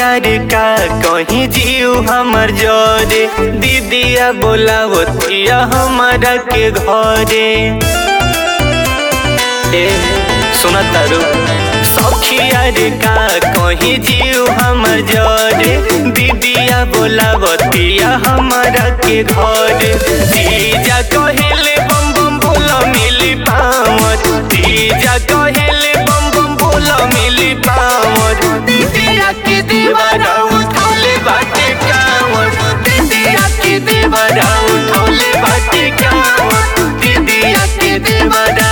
यार का कहीं जीव हमर जोरे दीदिया बोलावतिया हमारा के घरे। सुना तारू सखी यार का कहीं जीव हमर जोरे दीदिया बोलावतिया हमारा के घरे। जीजा कहेले बम बम बोला मिली पावत, जीजा कहेले बम बम बोला मिली पावत। दीदिया के दीवारा उठौले बाटे कावत, दीदिया के दीवारा उठौले बाटे कावत, दीदिया के दीवारा।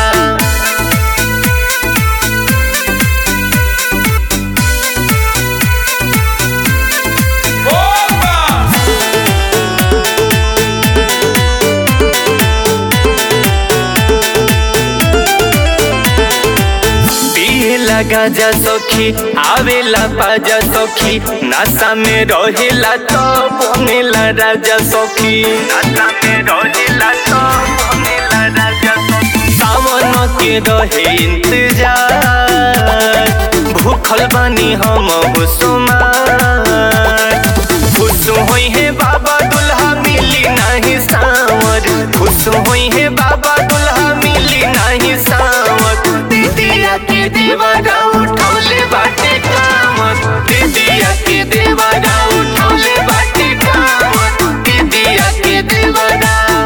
गाजा सखी आवेला पाजा सखी नासा में रहेला तो बनेला राजा सखी, नासा में रहेला तो बनेला राजा सखी। सावन के रहे इंतजार भूखल बानी हम हुसुमार। खुश होई है बाबा दुल्हा मिली नहीं सावर, खुश होई है बाबा दुल्हा मिली नहीं सावर। दीदिया के दीवारा उठौले बाटे कामत, दीदिया के दीवारा उठौले बाटे कामत, दीदिया के दीवारा।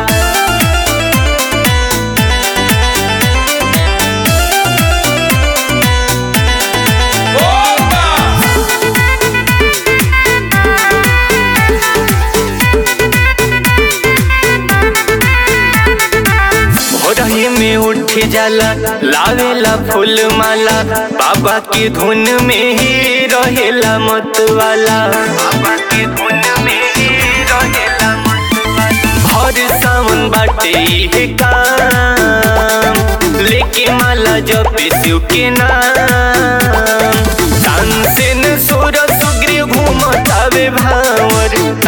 भोरही में उठ जाला लावेला फूल माला, बाबा की धुन में ही रहेला मतवाला, बाबा की धुन में ही रहेला मतवाला। भर सावन बाटे इहे काम लेके माला जपे शिव के नाम। तानसेन सोर सुग्रीव घूमतावे भावर,